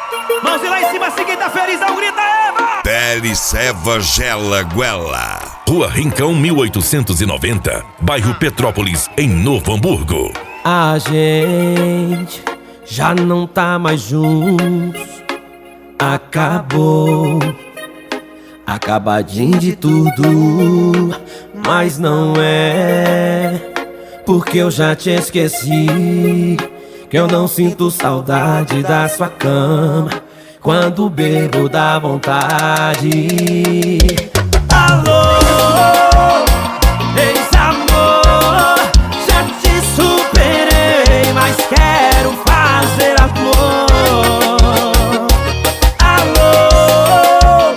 Mãos lá em cima, se quem tá felizão, grita Eva! Teles Eva Gela Guela. Rua Rincão 1890, bairro Petrópolis, em Novo Hamburgo. A gente já não tá mais juntos. Acabou, acabadinho de tudo. Mas não é porque eu já te esqueci, que eu não sinto saudade da sua cama. Quando bebo dá vontade. Alô, ex-amor, já te superei, mas quero fazer amor. Alô,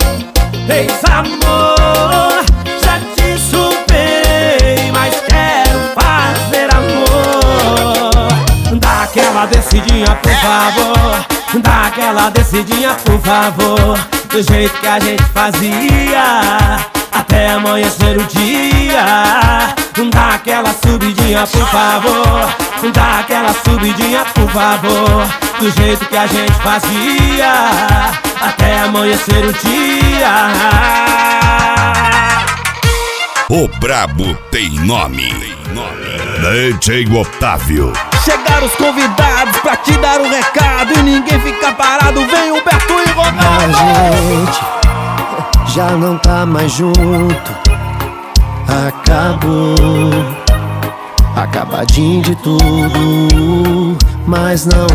ex-amor, já te superei, mas quero fazer amor. Dá aquela descidinha, por favor. Dá aquela descidinha, por favor, do jeito que a gente fazia, até amanhecer o dia. Dá aquela subidinha, por favor. Dá aquela subidinha, por favor, do jeito que a gente fazia, até amanhecer o dia. O brabo tem nome. DJ Otávio. Chegaram os convidados pra te dar um recado e ninguém fica parado, vem Humberto e Ronaldo. A gente já não tá mais junto. Acabou, acabadinho de tudo. Mas não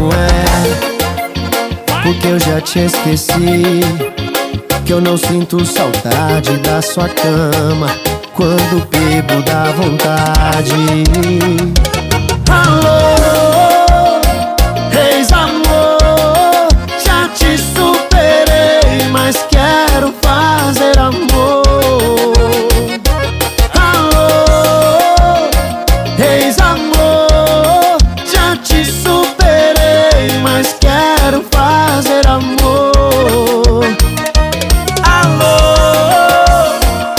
é porque eu já te esqueci, que eu não sinto saudade da sua cama. Quando bebo dá vontade. Alô, ex-amor, já te superei, mas quero fazer amor. Alô, ex-amor, já te superei, mas quero fazer amor. Alô,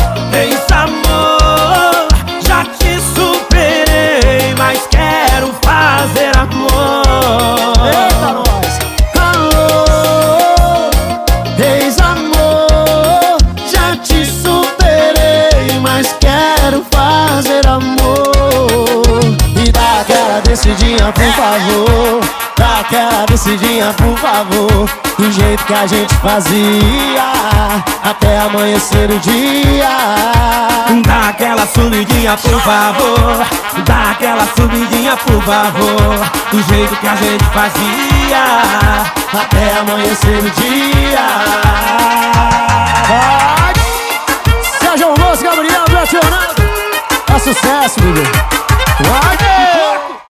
ex-amor, já te superei, mas quero fazer amor. Eita, nós! Alô, ex-amor, já te superei, mas quero fazer amor. E dá aquela descidinha, por favor. Dá aquela descidinha, por favor, do jeito que a gente fazia, até amanhecer o dia. Dá aquela subidinha, por favor. Dá aquela subidinha, por favor, do jeito que a gente fazia, até amanhecer o dia. Vai! Sérgio Alonso, Gabriel, Beto Ronaldo. É sucesso, bebê.